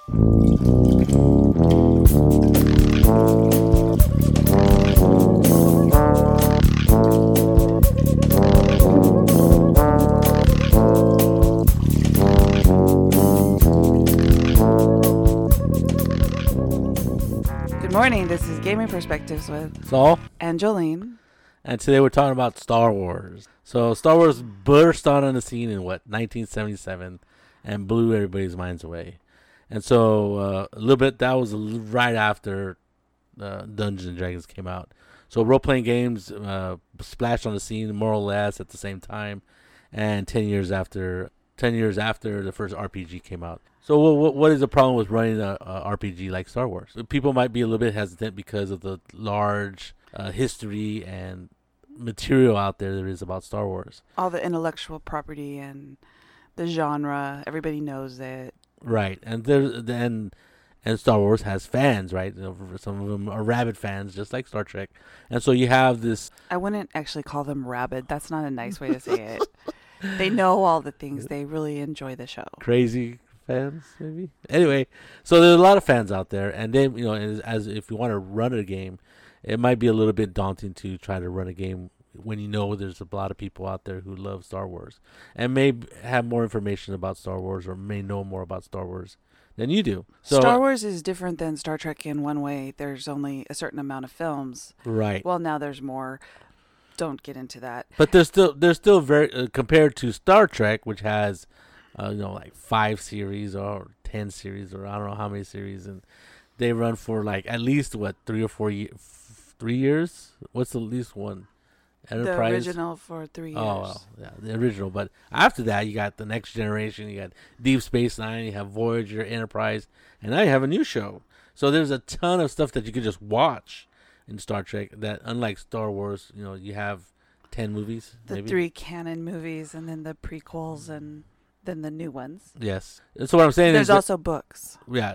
Good morning, this is Gaming Perspectives with Saul. and Jolene. And today we're talking about Star Wars. So Star Wars burst on the scene in 1977 and blew everybody's minds away. And so a little bit, that was right after Dungeons and Dragons came out. So role-playing games splashed on the scene more or less at the same time, and 10 years after the first RPG came out. So what is the problem with running a RPG like Star Wars? People might be a little bit hesitant because of the large history and material out there is about Star Wars. All the intellectual property and the genre, everybody knows it. Right, and Star Wars has fans, right? Some of them are rabid fans, just like Star Trek. And so you have this... I wouldn't actually call them rabid. That's not a nice way to say it. They know all the things. They really enjoy the show. Crazy fans, maybe? Anyway, so there's a lot of fans out there. And then, as if you want to run a game, it might be a little bit daunting to try to run a game when you know there's a lot of people out there who love Star Wars and may have more information about Star Wars or may know more about Star Wars than you do. So, Star Wars is different than Star Trek in one way. There's only a certain amount of films. Right. Well, now there's more. Don't get into that. But there's still very compared to Star Trek, which has like 5 series or 10 series or I don't know how many series, and they run for like at least 3 or 4 3 years. What's the least one? Enterprise. The original for 3 years. Oh, well, yeah, the original. But after that, you got the Next Generation, you got Deep Space Nine, you have Voyager, Enterprise, and now you have a new show. So there's a ton of stuff that you could just watch in Star Trek that, unlike Star Wars, you have 10 movies. The maybe 3 canon movies and then the prequels and then the new ones. Yes. So what I'm saying There's is... also books. Yeah.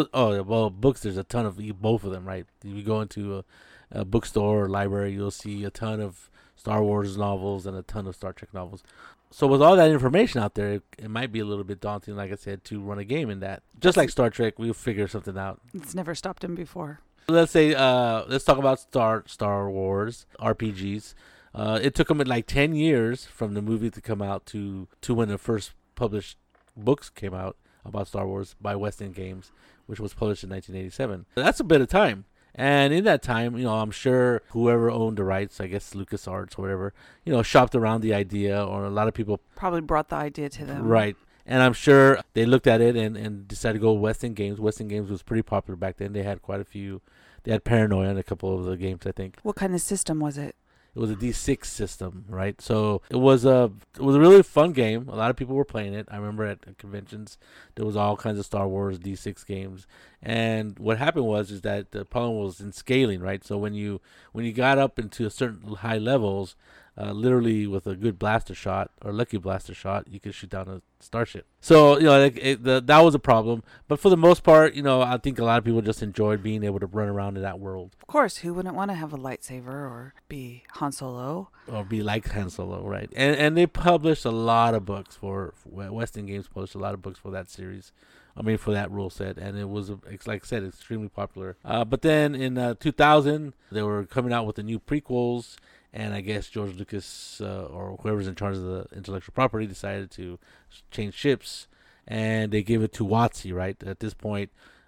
Books, there's a ton of both of them, right? If you go into a bookstore or library, you'll see a ton of Star Wars novels and a ton of Star Trek novels. So with all that information out there, it might be a little bit daunting, like I said, to run a game in that. Just like Star Trek, we'll figure something out. It's never stopped him before. Let's talk about Star Wars RPGs. It took them like 10 years from the movie to come out to when the first published books came out about Star Wars by West End Games, which was published in 1987. That's a bit of time. And in that time, I'm sure whoever owned the rights, I guess LucasArts or whatever, shopped around the idea, or a lot of people probably brought the idea to them. Right. And I'm sure they looked at it and decided to go West End Games. West End Games was pretty popular back then. They had quite a few. They had Paranoia in a couple of the games, I think. What kind of system was it? It was a D6 system, right? So it was a really fun game. A lot of people were playing it. I remember at conventions there was all kinds of Star Wars D6 games. And what happened is that the problem was in scaling, right? So when you got up into certain high levels, literally with a good blaster shot or lucky blaster shot, you could shoot down a starship. So that was a problem. But for the most part, I think a lot of people just enjoyed being able to run around in that world. Of course, who wouldn't want to have a lightsaber or be Han Solo? Or be like Han Solo, right? And they published a lot of books for West End Games published a lot of books for that series. For that rule set, and it was, like I said, extremely popular. But then in 2000, they were coming out with the new prequels, and I guess George Lucas or whoever's in charge of the intellectual property decided to change ships, and they gave it to WotC, right? At this point,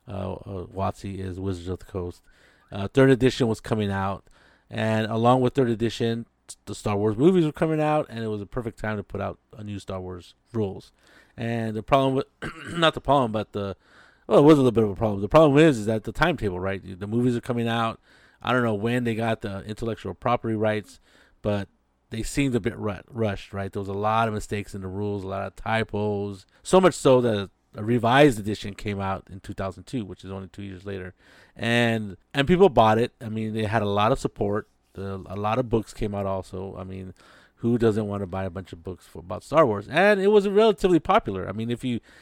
WotC is Wizards of the Coast. Third edition was coming out, and along with third edition, the Star Wars movies were coming out, and it was a perfect time to put out a new Star Wars rules. And the problem with, not the problem, but it was a little bit of a problem. The problem is that the timetable, right? The movies are coming out. I don't know when they got the intellectual property rights, but they seemed a bit rushed, right? There was a lot of mistakes in the rules, a lot of typos. So much so that a revised edition came out in 2002, which is only 2 years later. And people bought it. They had a lot of support. A lot of books came out also. Who doesn't want to buy a bunch of books about Star Wars? And it was relatively popular. If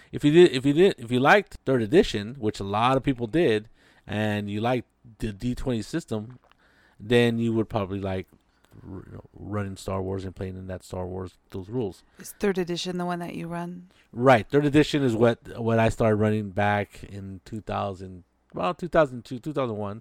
you liked third edition, which a lot of people did, and you liked the D20 system, then you would probably like running Star Wars and playing in that Star Wars those rules. Is third edition the one that you run? Right, third edition is what I started running back in 2002, 2001,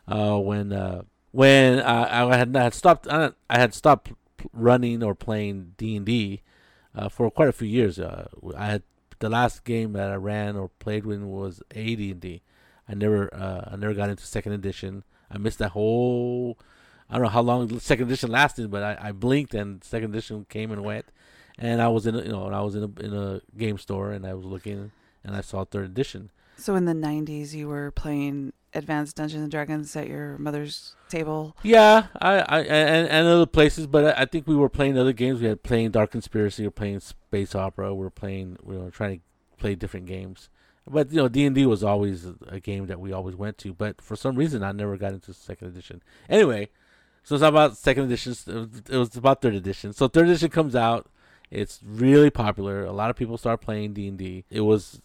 when I had stopped running or playing D&D for quite a few years. I had the last game that I ran or played when was AD&D. I never got into second edition. I missed that whole. I don't know how long second edition lasted, but I blinked and second edition came and went. And I was in a game store and I was looking and I saw third edition. So in the 90s, you were playing Advanced Dungeons and Dragons at your mother's table. Yeah, and other places, but I think we were playing other games. We had playing Dark Conspiracy, we were playing Space Opera, we were trying to play different games. But D&D was always a game that we always went to. But for some reason, I never got into second edition. Anyway, so it's not about second edition. It was about third edition. So third edition comes out. It's really popular. A lot of people start playing D&D. It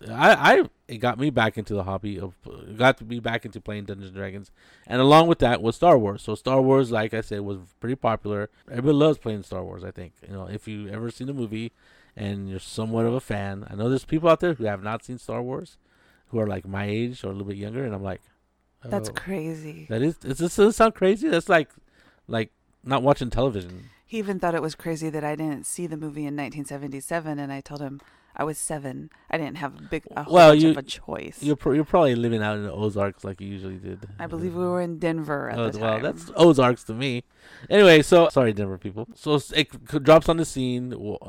got me back into the hobby got me back into playing Dungeons and Dragons. And along with that was Star Wars. So Star Wars, like I said, was pretty popular. Everybody loves playing Star Wars, I think. If you've ever seen the movie and you're somewhat of a fan, I know there's people out there who have not seen Star Wars who are like my age or a little bit younger, and I'm like, oh, that's crazy. Does this sound crazy? That's like not watching television. He even thought it was crazy that I didn't see the movie in 1977, and I told him I was 7. I didn't have a whole bunch of a choice. You're probably living out in the Ozarks like you usually did. I believe we were in Denver at the time. Well, that's Ozarks to me. Anyway, so sorry, Denver people. So it drops on the scene,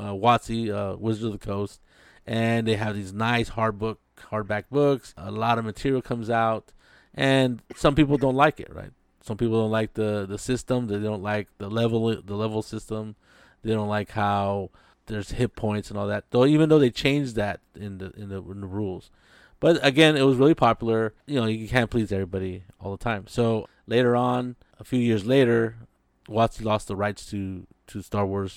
WotC, Wizards of the Coast, and they have these nice hardback books. A lot of material comes out, and some people don't like it, right? Some people don't like the system. They don't like the level system. They don't like how there's hit points and all that. Though even though they changed that in the rules, but again, it was really popular. You can't please everybody all the time. So later on, a few years later, WotC lost the rights to Star Wars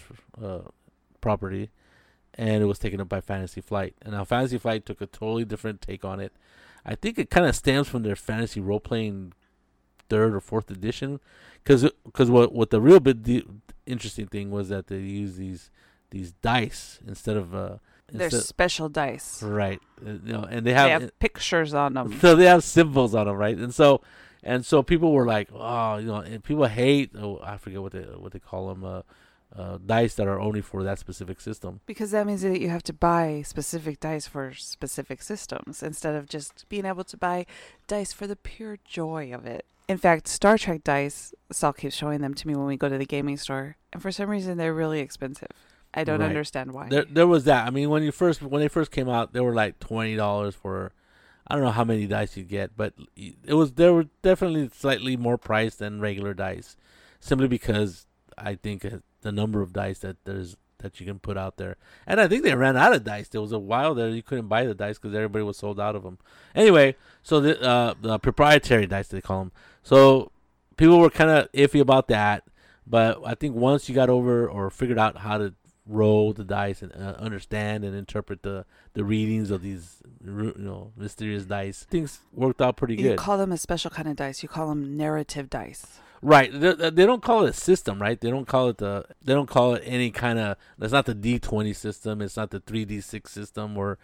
property, and it was taken up by Fantasy Flight. And now Fantasy Flight took a totally different take on it. I think it kind of stems from their fantasy role playing third or fourth edition, because what the real bit interesting thing was that they use these dice instead of they're special dice, right? And they have pictures on them, so they have symbols on them, right? And so people were like, and people hate, I forget what they call them, dice that are only for that specific system, because that means that you have to buy specific dice for specific systems instead of just being able to buy dice for the pure joy of it. In fact, Star Trek dice, Saul keeps showing them to me when we go to the gaming store, and for some reason they're really expensive. I don't understand why. There was that. I mean, when they first came out, they were like $20 for, I don't know how many dice you get, but they were definitely slightly more priced than regular dice, simply because I think the number of dice that you can put out there, and I think they ran out of dice. There was a while there you couldn't buy the dice because everybody was sold out of them. Anyway, so the proprietary dice, they call them. So people were kind of iffy about that, but I think once you got over or figured out how to roll the dice and understand and interpret the readings of these mysterious dice, things worked out pretty good. You call them a special kind of dice. You call them narrative dice. Right. They don't call it a system, right? They don't call it any kind of. That's not the D20 system. It's not the 3D6 system or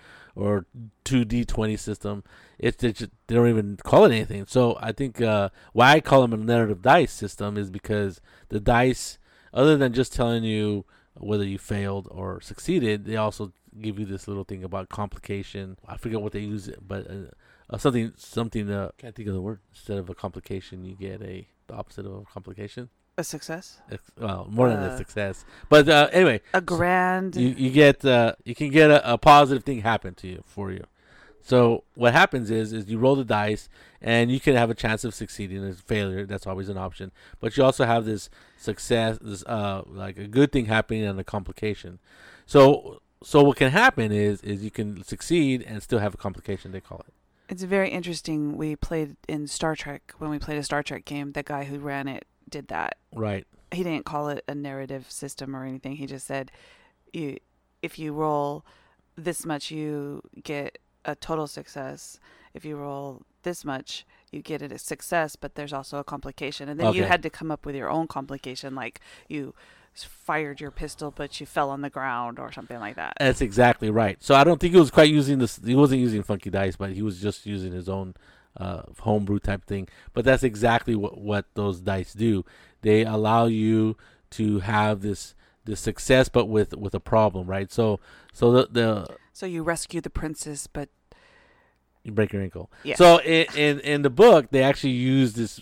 2D20 system. They don't even call it anything. So I think why I call them a narrative dice system is because the dice, other than just telling you whether you failed or succeeded, they also give you this little thing about complication. I forget what they use it, but something. Can't think of the word. Instead of a complication, you get the opposite of a complication. A success. Well, more than a success. But anyway, a grand. You get you can get a positive thing happen to you for you. So what happens is you roll the dice, and you can have a chance of succeeding. There's failure. That's always an option. But you also have this success, this like a good thing happening and a complication. So what can happen is you can succeed and still have a complication, they call it. It's very interesting. We played in Star Trek. When we played a Star Trek game, the guy who ran it did that. Right. He didn't call it a narrative system or anything. He just said, if you roll this much, you get a total success. if you roll this much, you get it a success, but there's also a complication. And then you had to come up with your own complication, like you fired your pistol, but you fell on the ground or something like that. That's exactly right. So I don't think he was quite using this. He wasn't using funky dice, but he was just using his own homebrew type thing. But that's exactly what those dice do. They allow you to have this success, but with a problem, right? So so you rescue the princess, but you break your ankle. Yes. So in the book, they actually use this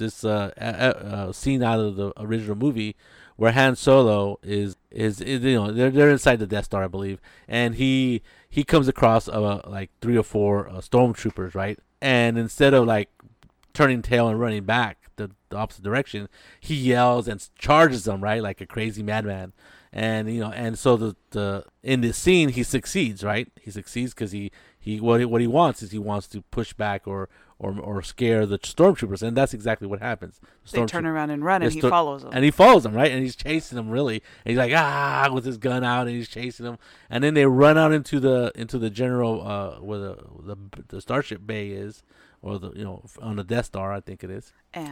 scene out of the original movie where Han Solo is they're inside the Death Star, I believe, and he comes across like 3 or 4 stormtroopers, right? And instead of like turning tail and running back the opposite direction, he yells and charges them, right, like a crazy madman. And so the in this scene he succeeds, right? He succeeds because what he wants is he wants to push back or scare the stormtroopers, and that's exactly what happens. They turn around and run, and he follows them. And he follows them, right? And he's chasing them, really. And he's like, with his gun out, and he's chasing them. And then they run out into the general where the starship bay is, or on the Death Star, I think it is.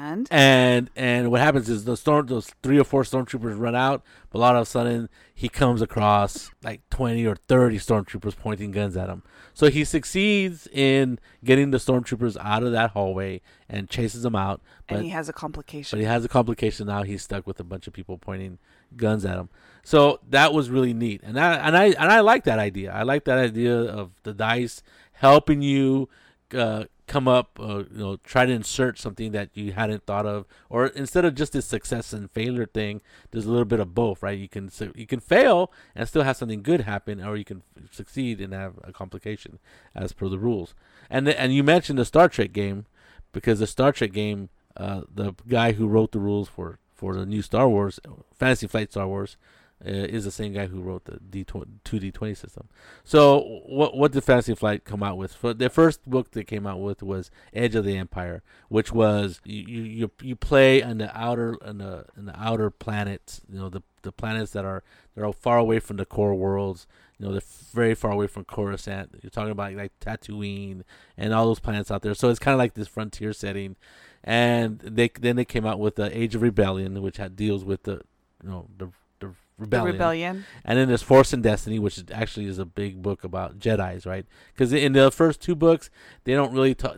And what happens is those 3 or 4 stormtroopers run out, but all of a sudden he comes across like 20 or 30 stormtroopers pointing guns at him. So he succeeds in getting the stormtroopers out of that hallway and chases them out. And he has a complication. But he has a complication now. He's stuck with a bunch of people pointing guns at him. So that was really neat, and I like that idea. I like that idea of the dice helping you come up, try to insert something that you hadn't thought of, or instead of just this success and failure thing, there's a little bit of both, right? You can fail and still have something good happen, or you can succeed and have a complication as per the rules. And you mentioned the Star Trek game, because the Star Trek game, the guy who wrote the rules for the new Star Wars, Fantasy Flight Star Wars, is the same guy who wrote the 2D20 system. So what did Fantasy Flight come out with? For the first book they came out with was Edge of the Empire, which was you play on the outer planets, the planets that are far away from the core worlds. They're very far away from Coruscant. You're talking about like Tatooine and all those planets out there. So it's kind of like this frontier setting. And they came out with the Age of Rebellion, which deals with the Rebellion. And then there's Force and Destiny, which actually is a big book about Jedis, right? Because in the first 2 books, there's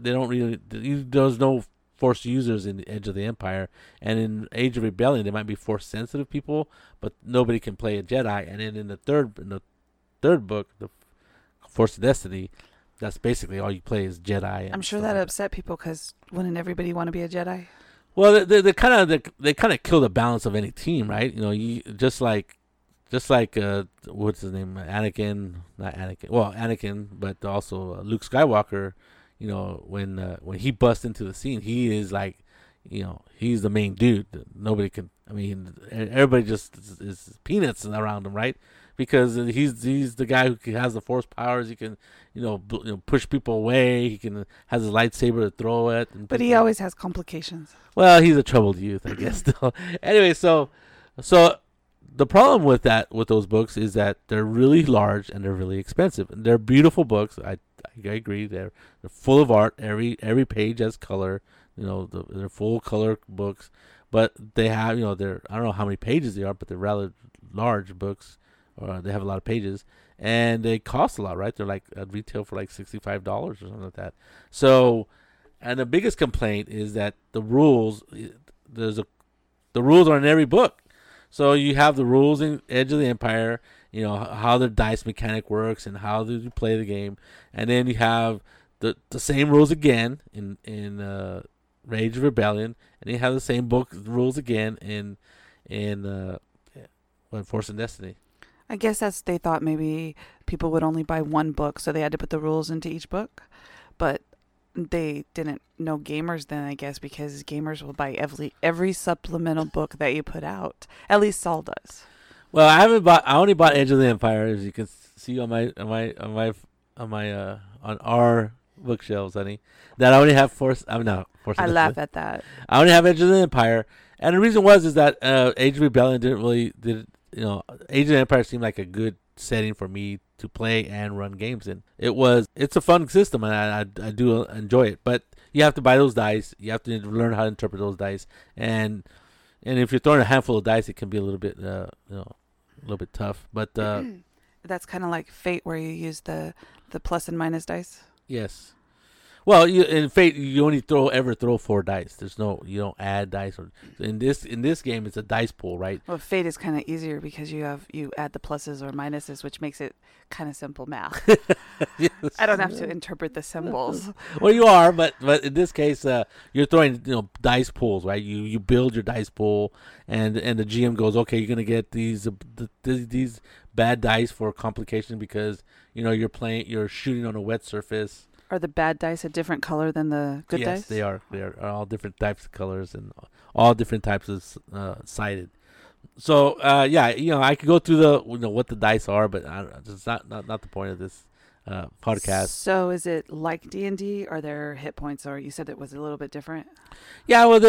no Force users in the Edge of the Empire, and in Age of Rebellion, there might be Force sensitive people, but nobody can play a Jedi. And then in the third book, the Force of Destiny, that's basically all you play is Jedi. I'm sure that upset people, because wouldn't everybody want to be a Jedi? Well, they kind of kill the balance of any team, right? You just like what's his name, Anakin, but also Luke Skywalker. When he busts into the scene, he is like, he's the main dude. Nobody can. I mean, everybody just is peanuts around him, right? Because he's the guy who has the Force powers. He can push people away. He has a lightsaber to throw it. But he always has complications. Well, he's a troubled youth, I guess. Anyway, so the problem with those books is that they're really large and they're really expensive. And they're beautiful books. I agree. They're full of art. Every page has color. They're full color books. But they have, I don't know how many pages they are, but they're rather large books. They have a lot of pages, and they cost a lot, right? They're like at retail for like $65 or something like that. So, and the biggest complaint is that the rules, the rules are in every book. So you have the rules in Edge of the Empire, how the dice mechanic works and how do you play the game, and then you have the same rules again in Age of Rebellion, and you have the same book rules again in Force and Destiny. I guess they thought maybe people would only buy one book, so they had to put the rules into each book. But they didn't know gamers then, I guess, because gamers will buy every supplemental book that you put out. At least Saul does. Well, I only bought Edge of the Empire, as you can see on our bookshelves, honey. That I only have Force. I laugh at that. I only have Edge of the Empire, and the reason is that Age of Rebellion Age of the Empire seemed like a good setting for me to play and run games in. It's a fun system, and I do enjoy it. But you have to buy those dice. You have to learn how to interpret those dice, and if you're throwing a handful of dice, it can be a little bit a little bit tough. But That's kind of like Fate, where you use the plus and minus dice. yes. Well, in Fate, you only ever throw 4 dice. You don't add dice. In this game, it's a dice pool, right? Well, Fate is kind of easier because you add the pluses or minuses, which makes it kind of simple math. Yes. I don't have to interpret the symbols. Well, you are, but in this case, you're throwing dice pools, right? You build your dice pool, and the GM goes, okay, you're gonna get these bad dice for complication because you're shooting on a wet surface. Are the bad dice a different color than the good dice? Yes, they are. They are all different types of colors and all different types of sided. So I could go through what the dice are, but it's not the point of this podcast. So is it like D&D? Are there hit points, or you said it was a little bit different? Yeah, well,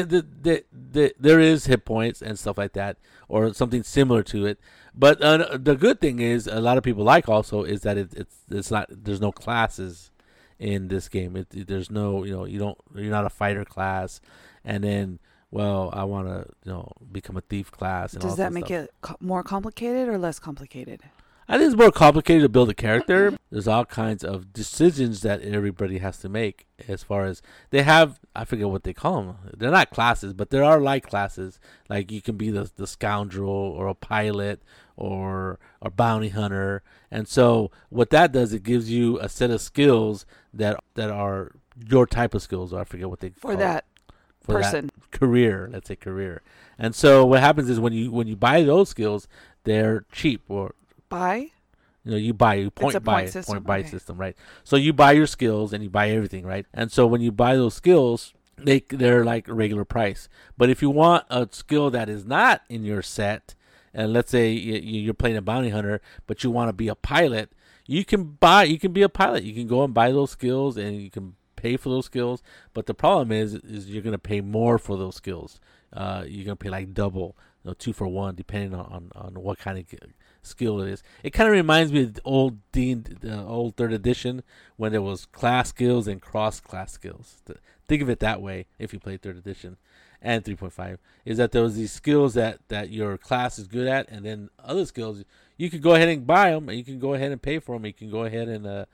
there is hit points and stuff like that, or something similar to it. But the good thing is, a lot of people also is that it's not. There's no classes in this game. There's no, you're not a fighter class, and then, well, I want to, become a thief class. And does all that make it more complicated or less complicated? I think it's more complicated to build a character. There's all kinds of decisions that everybody has to make as far as they have. I forget what they call them. They're not classes, but there are like classes. Like you can be the scoundrel or a pilot or a bounty hunter. And so what that does, it gives you a set of skills that are your type of skills. Or I forget what they call that person. That career. Let's say career. And so what happens is when you buy those skills, they're cheap or buy. You point buy system, right? So you buy your skills and you buy everything, right? And so when you buy those skills, they're like regular price. But if you want a skill that is not in your set, and let's say you're playing a bounty hunter, but you want to be a pilot, you can be a pilot. You can go and buy those skills, and you can pay for those skills. But the problem is you're going to pay more for those skills. You're going to pay like double, 2 for 1, depending on what kind of skill it is. It kind of reminds me of the old old 3rd edition when there was class skills and cross class skills. Think of it that way if you play 3rd edition and 3.5, is that there was these skills that your class is good at, and then other skills you could go ahead and buy them, and you can go ahead and pay for them. You can go ahead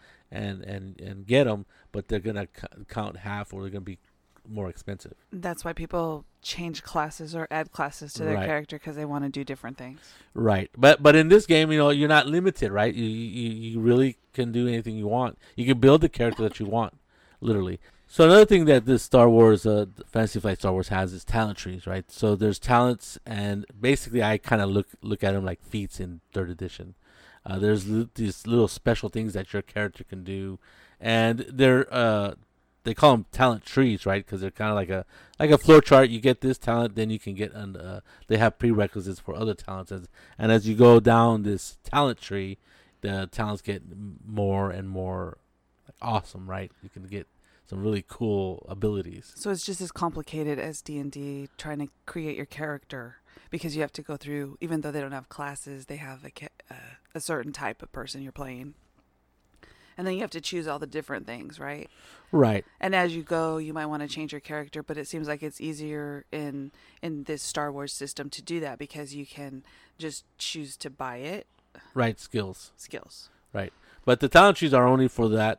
and get them, but they're gonna count half, or they're gonna be more expensive. That's why people change classes or add classes to their character, because they want to do different things. Right, but in this game, you're not limited, right? You really can do anything you want. You can build the character that you want, literally. So another thing that this Star Wars, Fantasy Flight Star Wars has is talent trees, right? So there's talents, and basically I kind of look at them like feats in 3rd edition. There's these little special things that your character can do, and they call them talent trees, right? Because they're kind of like a flow chart. You get this talent, then you can get they have prerequisites for other talents, and as you go down this talent tree, the talents get more and more awesome, right? You can get some really cool abilities. So it's just as complicated as D&D trying to create your character, because you have to go through, even though they don't have classes, they have a certain type of person you're playing. And then you have to choose all the different things, right? Right. And as you go, you might want to change your character, but it seems like it's easier in this Star Wars system to do that, because you can just choose to buy it. Right, skills. Right. But the talent trees are only for that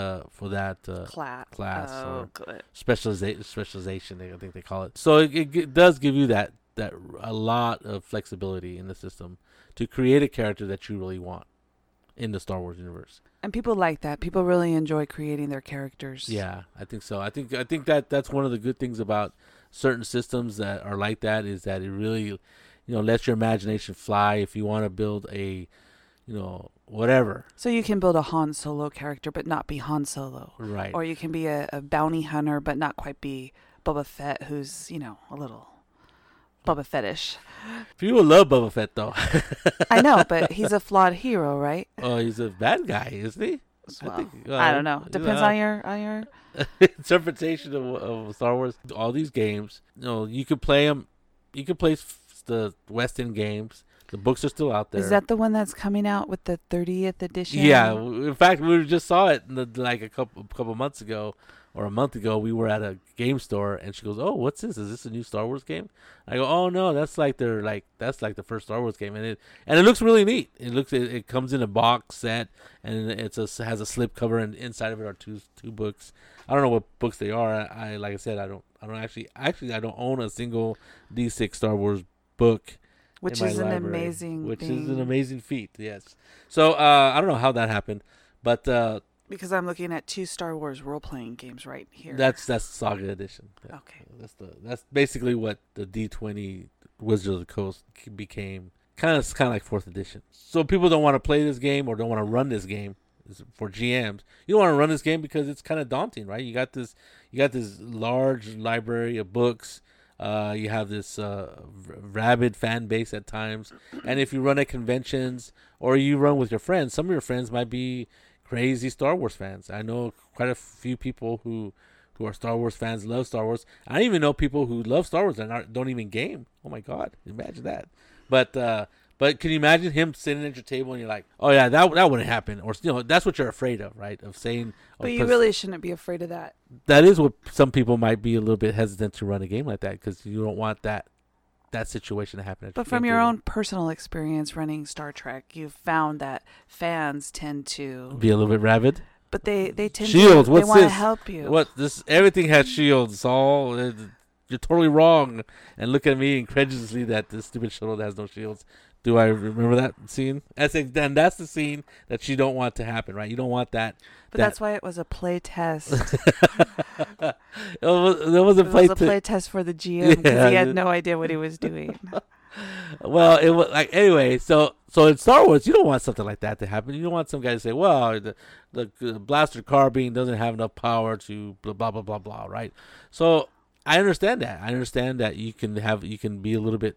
class or good. Specialization, I think they call it. So it does give you that a lot of flexibility in the system to create a character that you really want in the Star Wars universe. And people like that. People really enjoy creating their characters. Yeah, I think so. I think that's one of the good things about certain systems that are like that, is that it really, lets your imagination fly. If you want to build a, whatever. So you can build a Han Solo character, but not be Han Solo. Right. Or you can be a bounty hunter, but not quite be Boba Fett, who's, a little Boba Fettish. People love Boba Fett, though. I know, but he's a flawed hero, right? Oh, he's a bad guy, isn't he? Well, I don't know. Depends on your interpretation of Star Wars. All these games, you could play them. You could play the West End games, The books are still out there. Is that the one that's coming out with the 30th edition? Yeah. In fact, we just saw it like a couple months ago or a month ago. We were at a game store, and she goes, "Oh, what's this? Is this a new Star Wars game?" I go, "Oh no, that's like the first Star Wars game," and it looks really neat. It comes in a box set, and has a slip cover, and inside of it are two books. I don't know what books they are. I like I said, I don't actually I don't own a single D6 Star Wars book. Which is an amazing Which thing. is an amazing feat, yes. So I don't know how that happened, but because I'm looking at 2 Star Wars role-playing games right here. that's Saga Edition. Yeah. Okay. That's basically what the D20 Wizards of the Coast became. Kind of like 4th edition. So people don't want to play this game or don't want to run this game for GMs. You don't want to run this game because it's kind of daunting, right? You got this large library of books. You have this rabid fan base at times, and if you run at conventions or you run with your friends, some of your friends might be crazy Star Wars fans. I know quite a few people who are Star Wars fans, love Star Wars. I even know people who love Star Wars and don't even game. Oh my God, imagine that. But can you imagine him sitting at your table and you're like, oh yeah, that wouldn't happen, or that's what you're afraid of, right? Of saying. But you really shouldn't be afraid of that. That is what some people might be a little bit hesitant to run a game like that because you don't want that situation to happen. But from your own personal experience running Star Trek, you've found that fans tend to be a little bit rabid. But they tend shields. to. They want to help you. What this? Everything has shields. All you're totally wrong. And look at me incredulously that this stupid shuttle has no shields. Do I remember that scene? Then that's the scene that you don't want to happen, right? You don't want that. But that's why it was a play test. There was a play test for the GM because he had no idea what he was doing. Well, it was like anyway. So in Star Wars, you don't want something like that to happen. You don't want some guy to say, "Well, the blaster carbine doesn't have enough power to blah blah blah blah blah." Right? So I understand that. I understand that you can be a little bit,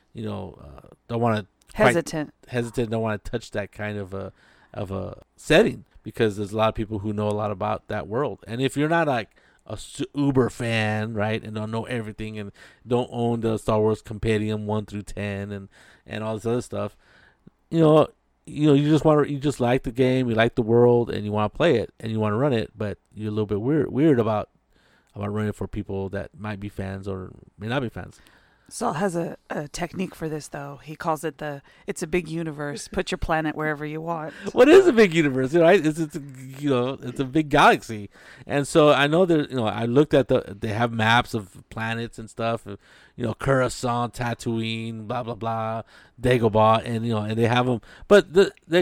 don't want to hesitant. Don't want to touch that kind of a setting because there's a lot of people who know a lot about that world. And if you're not like a uber fan, right, and don't know everything and don't own the Star Wars Compendium 1 through 10 and all this other stuff, you just like the game, you like the world, and you want to play it and you want to run it, but you're a little bit weird about running it for people that might be fans or may not be fans. Saul has a technique for this, though. He calls it it's a big universe. Put your planet wherever you want. What is a big universe, right? It's a big galaxy. And so I know that, I looked at they have maps of planets and stuff, Coruscant, Tatooine, blah, blah, blah, Dagobah, and they have them. But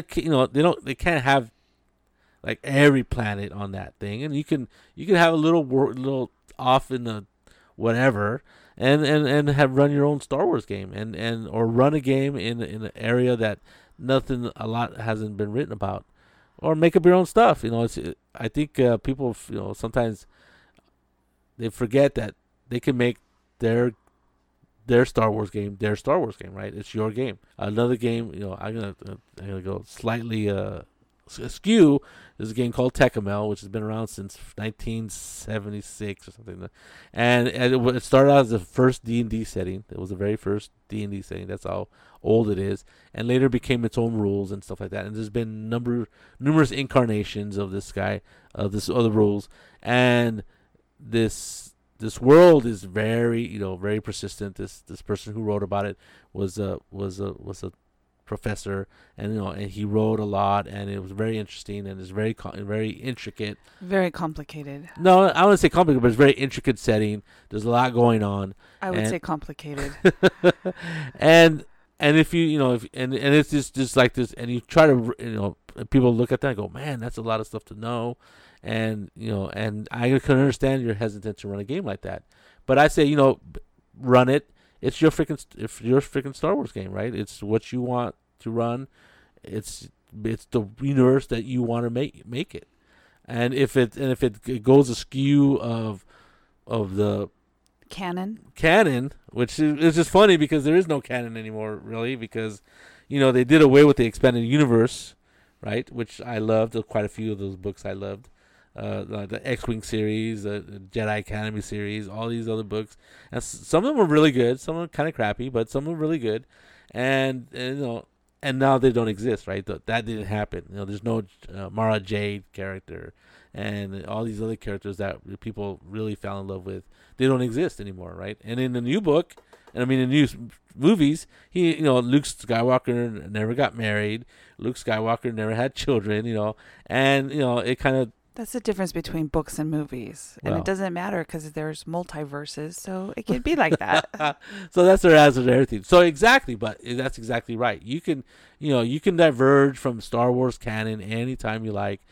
they can't have like every planet on that thing. And you can have a little off in the whatever, and have run your own Star Wars game or run a game in an area that a lot hasn't been written about, or make up your own stuff. I think people sometimes they forget that they can make their Star Wars game their Star Wars game, right? It's your game. Another game, I'm gonna go slightly askew. There's a game called Tecumel, which has been around since 1976 or something. And it started out as the first D&D setting. It was the very first D&D setting. That's how old it is. And later became its own rules and stuff like that. And there's been numerous incarnations of this guy, of this other rules. And this world is very, very persistent. This person who wrote about it was a professor, and he wrote a lot, and it was very interesting, and it's very intricate, very complicated. No, I wouldn't say complicated, but it's very intricate setting. There's a lot going on. I would say complicated. and if and it's just like this, and you try to people look at that and go, man, that's a lot of stuff to know, and and I can understand you're hesitant to run a game like that, but I say run it. It's your freaking Star Wars game, right? It's what you want to run. It's the universe that you want to make it. And if it goes askew of the canon, which is just funny because there is no canon anymore, really, because they did away with the expanded universe, right? Which I loved. Quite a few of those books I loved. The X-Wing series, the Jedi Academy series, all these other books, and some of them were really good. Some of them kind of crappy, but some of them were really good. and now they don't exist, right? That didn't happen. There's no Mara Jade character, and all these other characters that people really fell in love with. They don't exist anymore, right? And in the new book, and I mean the new movies, Luke Skywalker never got married. Luke Skywalker never had children, and it kind of. That's the difference between books and movies. And it doesn't matter because there's multiverses, so it can be like that. So that's their answer to everything. So exactly, but that's exactly right. You can diverge from Star Wars canon anytime you like.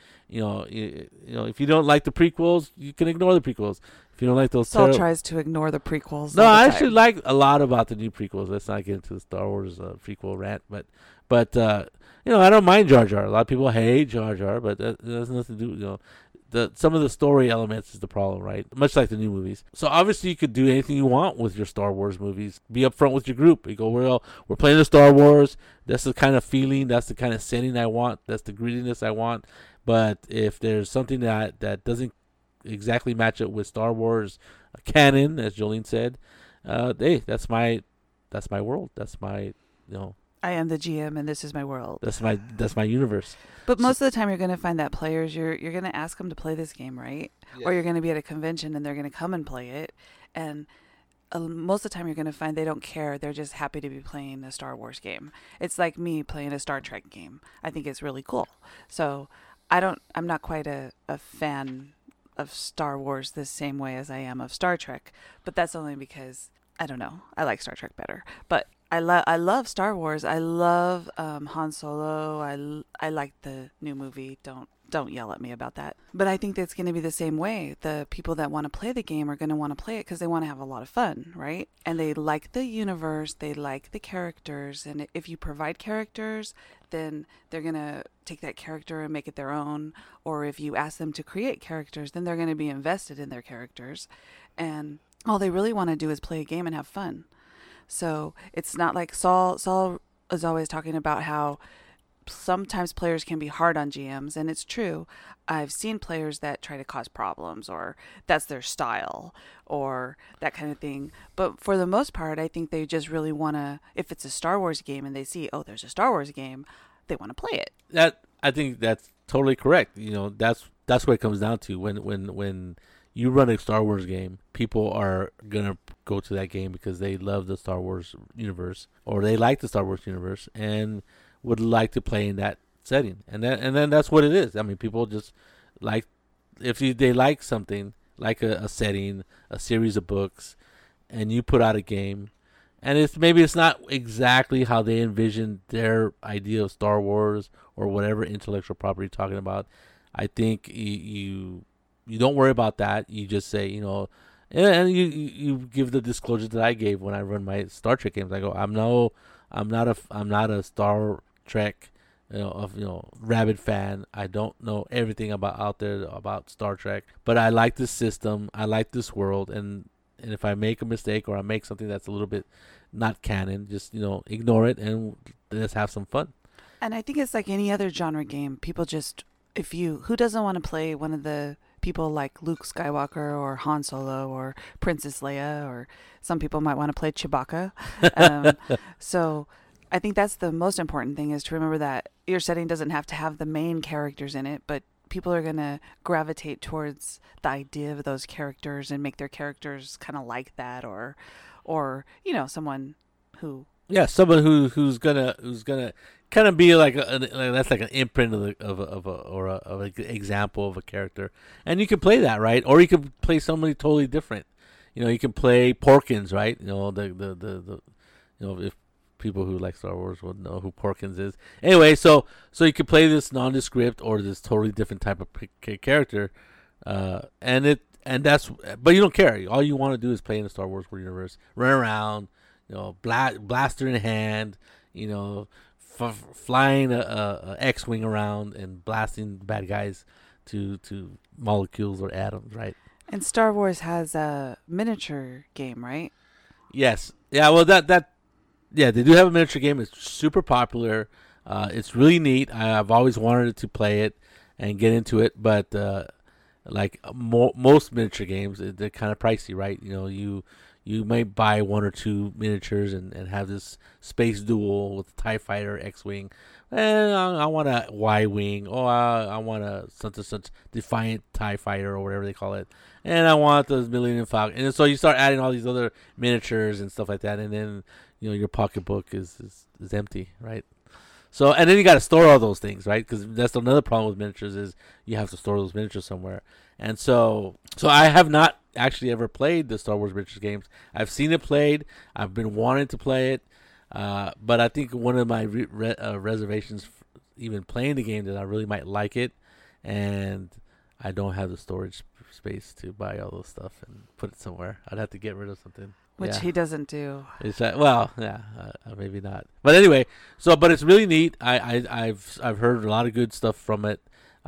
If you don't like the prequels, you can ignore the prequels. If you don't like those, Saul tries to ignore the prequels. No, I actually like a lot about the new prequels. Let's not get into the Star Wars prequel rant, but I don't mind Jar Jar. A lot of people hate Jar Jar, but that has nothing to do. Some of the story elements is the problem, right? Much like the new movies. So obviously you could do anything you want with your Star Wars movies. Be upfront with your group. You go, well, we're playing the Star Wars. That's the kind of feeling. That's the kind of setting I want. That's the grittiness I want. But if there's something that doesn't exactly match up with Star Wars canon, as Jolene said, hey, that's my world. That's my I am the GM and this is my world. That's my universe. But most of the time you're going to find that players, you're going to ask them to play this game, right? Yes. Or you're going to be at a convention and they're going to come and play it. And most of the time you're going to find they don't care. They're just happy to be playing a Star Wars game. It's like me playing a Star Trek game. I think it's really cool. So I'm not quite a fan of Star Wars the same way as I am of Star Trek. But that's only because, I don't know, I like Star Trek better. But I love Star Wars. I love Han Solo. I like the new movie. Don't yell at me about that. But I think that's going to be the same way. The people that want to play the game are going to want to play it because they want to have a lot of fun, right? And they like the universe. They like the characters. And if you provide characters, then they're going to take that character and make it their own. Or if you ask them to create characters, then they're going to be invested in their characters. And all they really want to do is play a game and have fun. So it's not like Saul is always talking about how sometimes players can be hard on GMs, and it's true. I've seen players that try to cause problems, or that's their style, or that kind of thing. But for the most part, I think they just really want to, if it's a Star Wars game and they see, oh, there's a Star Wars game, they want to play it. I think that's totally correct. That's what it comes down to. When you run a Star Wars game, people are gonna go to that game because they love the Star Wars universe, or they like the Star Wars universe and would like to play in that setting. And then that's what it is. I mean, people just like, they like something, like a setting, a series of books, and you put out a game, and it's not exactly how they envision their idea of Star Wars or whatever intellectual property you're talking about. I think you don't worry about that. You just say, and you give the disclosure that I gave when I run my Star Trek games. I go, I'm not a Star Trek, rabid fan. I don't know everything about Star Trek, but I like this system. I like this world, and if I make a mistake or I make something that's a little bit not canon, just ignore it and let's have some fun. And I think it's like any other genre game. People just, who doesn't want to play one of the people like Luke Skywalker or Han Solo or Princess Leia, or some people might want to play Chewbacca. So I think that's the most important thing, is to remember that your setting doesn't have to have the main characters in it, but people are going to gravitate towards the idea of those characters and make their characters kind of like that, or someone who... Yeah, someone who's gonna kind of be like that's like an imprint of an example of a character, and you can play that, right? Or you can play somebody totally different. You can play Porkins, right? If people who like Star Wars would know who Porkins is. Anyway, so you can play this nondescript or this totally different type of character, but you don't care. All you want to do is play in the Star Wars universe, run around. Blaster in hand, flying a X-wing around and blasting bad guys to molecules or atoms, right? And Star Wars has a miniature game, right? Yes. Yeah. Well, they do have a miniature game. It's super popular. It's really neat. I've always wanted to play it and get into it, but like most miniature games, they're kind of pricey, right? You you might buy one or two miniatures and have this space duel with TIE Fighter, X-Wing. And I want a Y-Wing. Oh, I want a such Defiant TIE Fighter or whatever they call it. And I want the Millennium Falcon. And so you start adding all these other miniatures and stuff like that. And then, your pocketbook is empty, right? So, and then you got to store all those things, right? Because that's another problem with miniatures is you have to store those miniatures somewhere. And so I have not actually ever played the Star Wars miniatures games. I've seen it played. I've been wanting to play it. But I think one of my reservations, even playing the game, that I really might like it, and I don't have the storage space to buy all those stuff and put it somewhere. I'd have to get rid of something. Which he doesn't do. Maybe not. But anyway, but it's really neat. I've heard a lot of good stuff from it.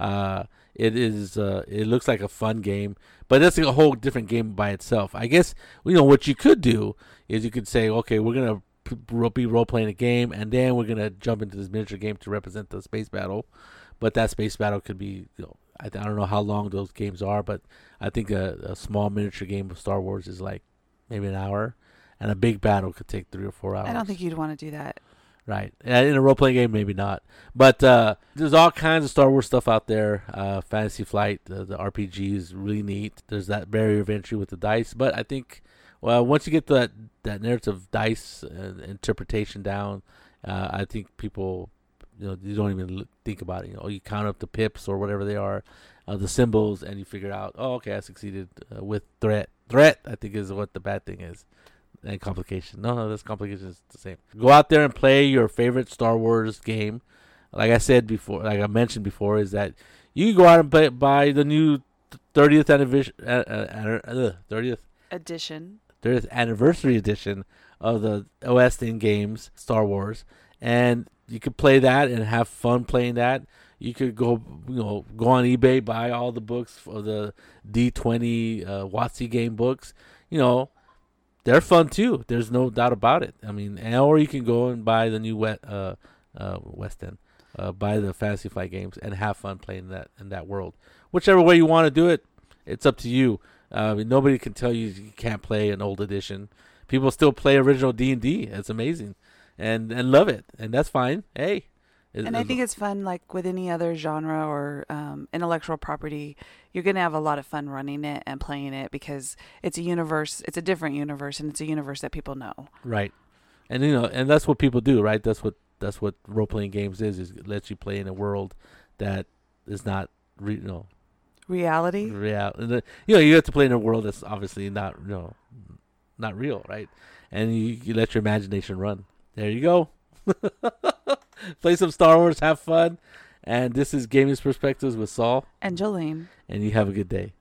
It looks like a fun game, but that's a whole different game by itself. I guess what you could do is you could say, okay, we're gonna be role playing a game, and then we're gonna jump into this miniature game to represent the space battle. But that space battle could be, I don't know how long those games are, but I think a small miniature game of Star Wars is like maybe an hour, and a big battle could take 3 or 4 hours. I don't think you'd want to do that. Right. In a role-playing game, maybe not. But there's all kinds of Star Wars stuff out there. Fantasy Flight, the RPG is really neat. There's that barrier of entry with the dice. But I think, once you get that narrative dice interpretation down, I think people, you don't even think about it. You count up the pips or whatever they are, the symbols, and you figure out, oh, okay, I succeeded with threat. Threat, I think, is what the bad thing is. And complication. No, this complication is the same. Go out there and play your favorite Star Wars game. Like I said before, like I mentioned before, is that you can go out and buy the new 30th anniversary edition of the OS games, Star Wars, and you could play that and have fun playing that. You could go on eBay, buy all the books for the D20 WotC game books. They're fun too. There's no doubt about it. I mean, or you can go and buy the new West End, buy the Fantasy Flight games and have fun playing that in that world. Whichever way you want to do it, it's up to you. Nobody can tell you can't play an old edition. People still play original D&D. It's amazing, and love it, and that's fine. Hey. And I think it's fun, like with any other genre or intellectual property, you're going to have a lot of fun running it and playing it because it's a universe, it's a different universe, and it's a universe that people know. Right. And and that's what people do, right? That's what role-playing games is it lets you play in a world that is not reality. You have to play in a world that's obviously not not real, right? And you let your imagination run. There you go. Play some Star Wars, have fun. And this is Gaming's Perspectives with Saul and Jolene. And you have a good day.